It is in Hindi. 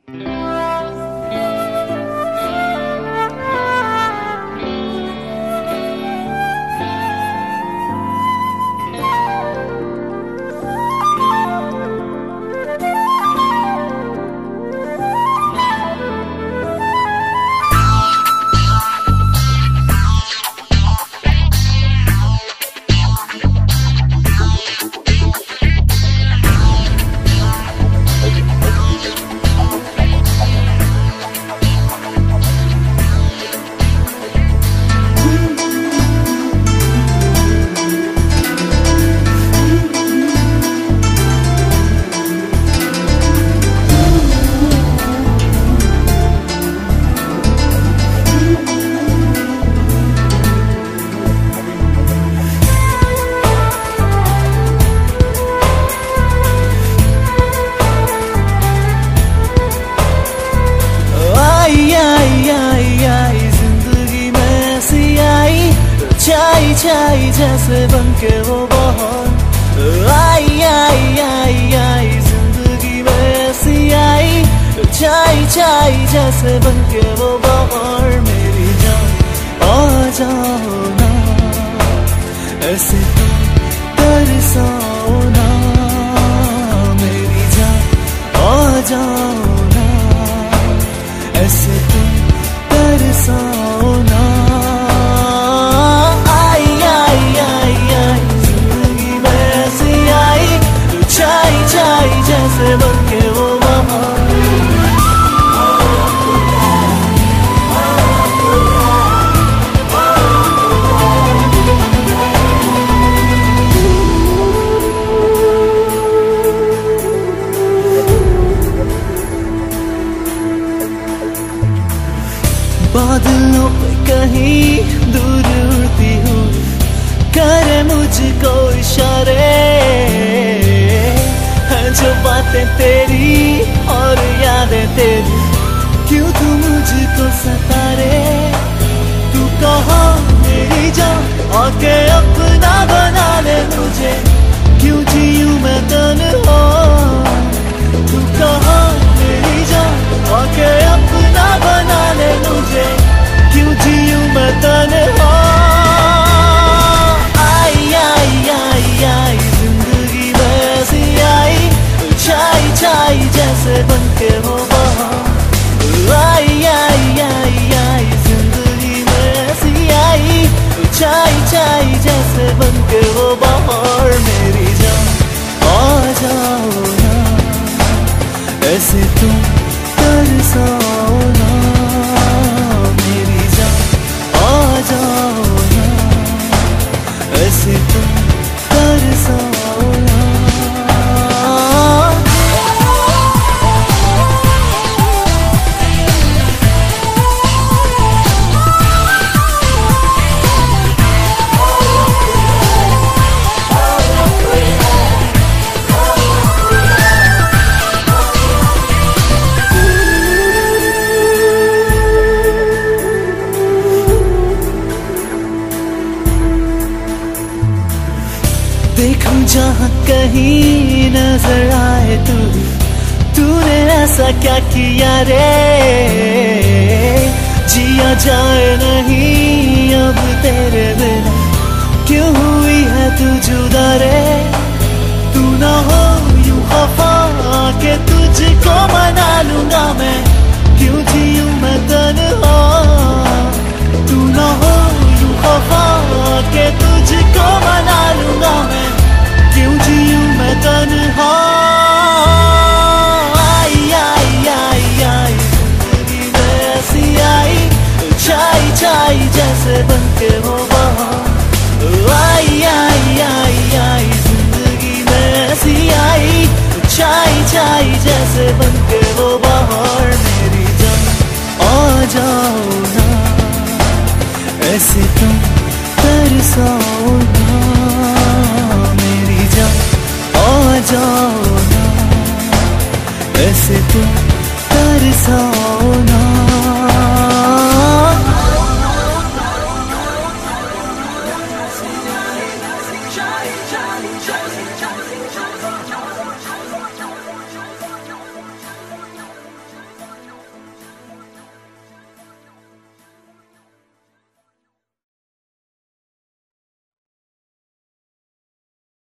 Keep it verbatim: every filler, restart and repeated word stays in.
छाई जैसे बनके वो बहार आई आई आई आई जिंदगी में ऐसी आई छाई छाई जैसे बनके वो बहार मेरी जान आ जाओ ना ऐसे तो तरसाओ ना मेरी जान आ जाओ ना ऐसे तो तरसाओ ना जैसे बनके वो बादलों पे कहीं दूर उड़ती हूँ करे मुझको इशारे जो बातें तेरी और यादें तेरी क्यों तू मुझको सतारे तू कहा मेरी जान आके अपना बना ले मुझे क्यों जीऊं मैं तन्हा तू कहा मेरी जान आके अपना बना ले मुझे क्यों जीऊं मैं तन्हा आई आई आई आई जिंदगी में ऐसी आई छाई छाई जैसे बनके वो बहार आई आई आई आई जिंदगी में ऐसी आई छाई छाई जैसे बनके वो बहार मेरी जान आ जाओ ना ऐसे तुम तरसाओ ना मेरी जान आ जाओ ना ऐसे तुम तरसाओ ना देखूं जहाँ कहीं नजर आए तू तूने ऐसा क्या किया रे जिया जाए नहीं अब तेरे बिना क्यों हुई है तू जुदा रे तू ना हो यूं खफा के तुझको मना लूंगा मैं क्यों जीऊं मैं तन्हा तू ना हो यूं खफा के तुझको मना लूंगा मैं क्यों जीऊं मैं तन्हा आई आई आई आई जिंदगी में ऐसी आई छाई छाई जैसे बनके वो बहार आई आई आई आई जिंदगी में ऐसी आई छाई छाई जैसे बनके वो बहार मेरी जान आ जाओ ना ऐसे तुम तरसाओ ना मेरी जान आ जाओ ना ऐसे तुम तरसाओ ना।